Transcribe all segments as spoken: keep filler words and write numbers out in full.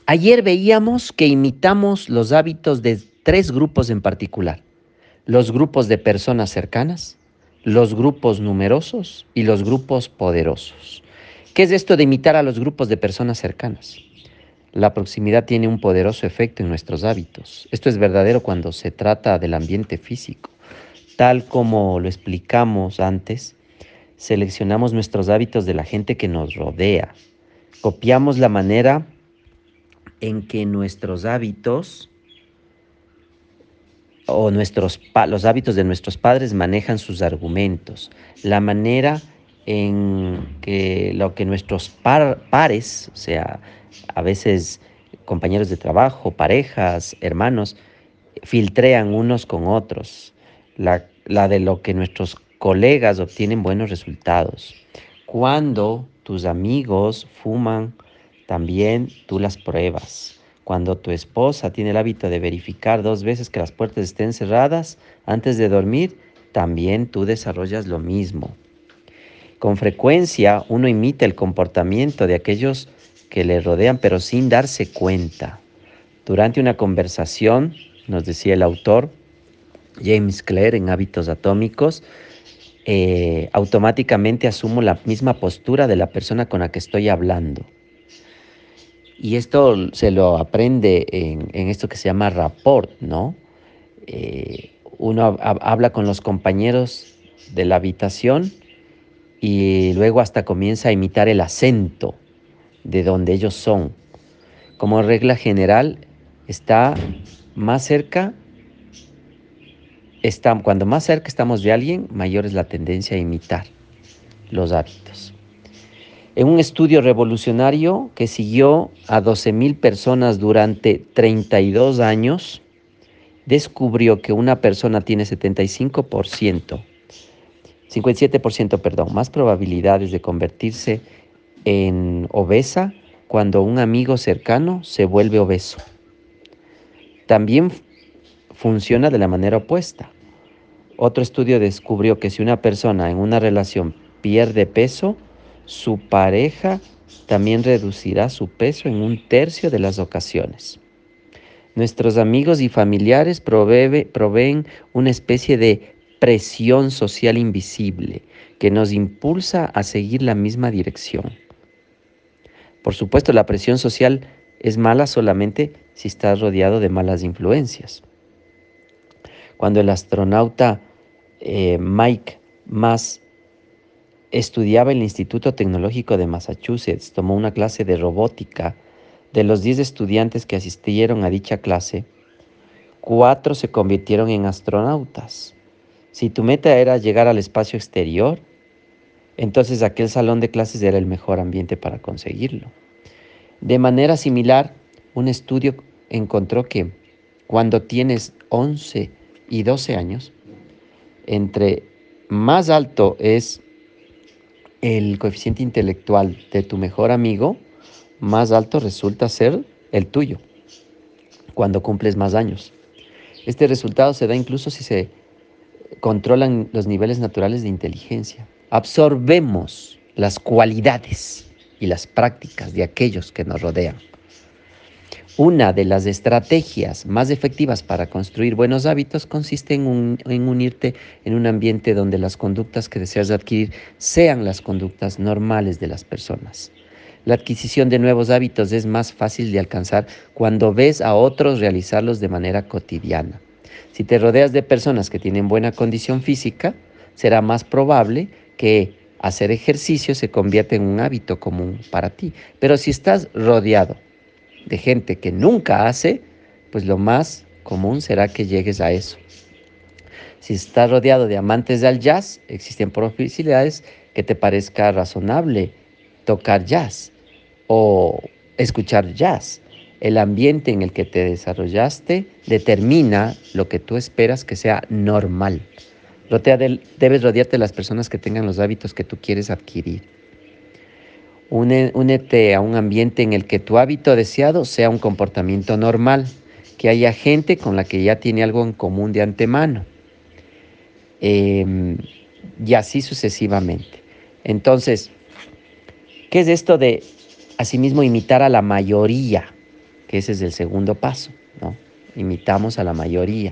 Ayer veíamos que imitamos los hábitos de tres grupos en particular: los grupos de personas cercanas, los grupos numerosos y los grupos poderosos. ¿Qué es esto de imitar a los grupos de personas cercanas? La proximidad tiene un poderoso efecto en nuestros hábitos. Esto es verdadero cuando se trata del ambiente físico. Tal como lo explicamos antes, seleccionamos nuestros hábitos de la gente que nos rodea. Copiamos la manera en que nuestros hábitos o nuestros los hábitos de nuestros padres manejan sus argumentos, la manera en que lo que nuestros par, pares, o sea, a veces compañeros de trabajo, parejas, hermanos, filtrean unos con otros, la, la de lo que nuestros colegas obtienen buenos resultados. Cuando tus amigos fuman, también tú las pruebas. Cuando tu esposa tiene el hábito de verificar dos veces que las puertas estén cerradas antes de dormir, también tú desarrollas lo mismo. Con frecuencia uno imita el comportamiento de aquellos que le rodean, pero sin darse cuenta. Durante una conversación, nos decía el autor James Clear en Hábitos Atómicos, eh, automáticamente asumo la misma postura de la persona con la que estoy hablando. Y esto se lo aprende en, en esto que se llama rapport, ¿no? Eh, uno ha, habla con los compañeros de la habitación y luego hasta comienza a imitar el acento de donde ellos son. Como regla general, está más cerca, está, cuando más cerca estamos de alguien, mayor es la tendencia a imitar los hábitos. En un estudio revolucionario que siguió a doce mil personas durante treinta y dos años, descubrió que una persona tiene setenta y cinco por ciento, cincuenta y siete por ciento, perdón, más probabilidades de convertirse en obesa cuando un amigo cercano se vuelve obeso. También funciona de la manera opuesta. Otro estudio descubrió que si una persona en una relación pierde peso, su pareja también reducirá su peso en un tercio de las ocasiones. Nuestros amigos y familiares provee, proveen una especie de presión social invisible que nos impulsa a seguir la misma dirección. Por supuesto, la presión social es mala solamente si estás rodeado de malas influencias. Cuando el astronauta eh, Mike Mass estudiaba en el Instituto Tecnológico de Massachusetts, tomó una clase de robótica. De los diez estudiantes que asistieron a dicha clase, cuatro se convirtieron en astronautas. Si tu meta era llegar al espacio exterior, entonces aquel salón de clases era el mejor ambiente para conseguirlo. De manera similar, un estudio encontró que cuando tienes once y doce años, entre más alto es el coeficiente intelectual de tu mejor amigo, más alto resulta ser el tuyo cuando cumples más años. Este resultado se da incluso si se controlan los niveles naturales de inteligencia. Absorbemos las cualidades y las prácticas de aquellos que nos rodean. Una de las estrategias más efectivas para construir buenos hábitos consiste en, un, en unirte en un ambiente donde las conductas que deseas adquirir sean las conductas normales de las personas. La adquisición de nuevos hábitos es más fácil de alcanzar cuando ves a otros realizarlos de manera cotidiana. Si te rodeas de personas que tienen buena condición física, será más probable que hacer ejercicio se convierta en un hábito común para ti. Pero si estás rodeado de gente que nunca hace, pues lo más común será que llegues a eso. Si estás rodeado de amantes del jazz, existen posibilidades que te parezca razonable tocar jazz o escuchar jazz. El ambiente en el que te desarrollaste determina lo que tú esperas que sea normal. Debes rodearte de las personas que tengan los hábitos que tú quieres adquirir. Únete a un ambiente en el que tu hábito deseado sea un comportamiento normal, que haya gente con la que ya tiene algo en común de antemano, eh, y así sucesivamente. Entonces, ¿qué es esto de asimismo imitar a la mayoría? que ese es el segundo paso, ¿no? Imitamos a la mayoría.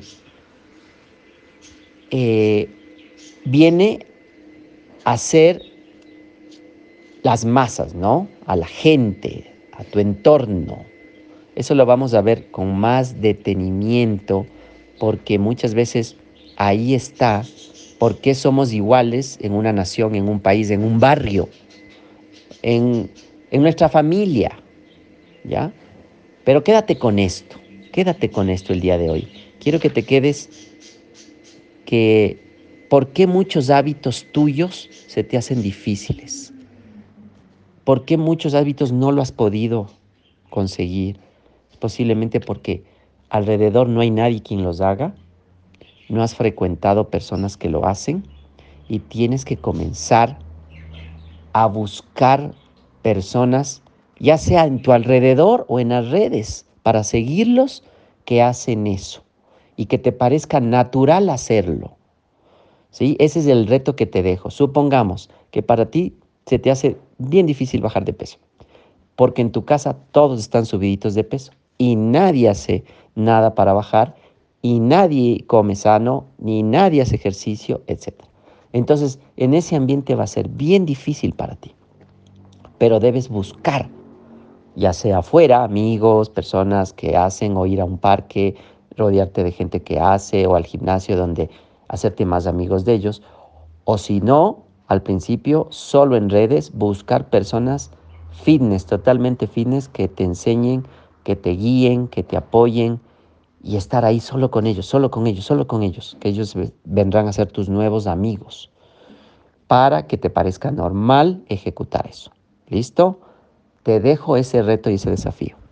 Eh, viene a ser las masas, ¿no? A la gente, a tu entorno. Eso lo vamos a ver con más detenimiento porque muchas veces ahí está por qué somos iguales en una nación, en un país, en un barrio, en, en nuestra familia, ¿ya? Pero quédate con esto, quédate con esto el día de hoy. Quiero que te quedes que por qué muchos hábitos tuyos se te hacen difíciles. ¿Por qué muchos hábitos no lo has podido conseguir? Posiblemente porque alrededor no hay nadie quien los haga, no has frecuentado personas que lo hacen y tienes que comenzar a buscar personas, ya sea en tu alrededor o en las redes, para seguirlos que hacen eso y que te parezca natural hacerlo. ¿Sí? Ese es el reto que te dejo. Supongamos que para ti se te hace bien difícil bajar de peso, porque en tu casa todos están subiditos de peso y nadie hace nada para bajar y nadie come sano, ni nadie hace ejercicio, etcétera. Entonces, en ese ambiente va a ser bien difícil para ti, pero debes buscar, ya sea afuera, amigos, personas que hacen, o ir a un parque, rodearte de gente que hace, o al gimnasio donde hacerte más amigos de ellos, o si no, al principio, solo en redes, buscar personas fitness, totalmente fitness, que te enseñen, que te guíen, que te apoyen y estar ahí solo con ellos, solo con ellos, solo con ellos, que ellos vendrán a ser tus nuevos amigos para que te parezca normal ejecutar eso. ¿Listo? Te dejo ese reto y ese desafío.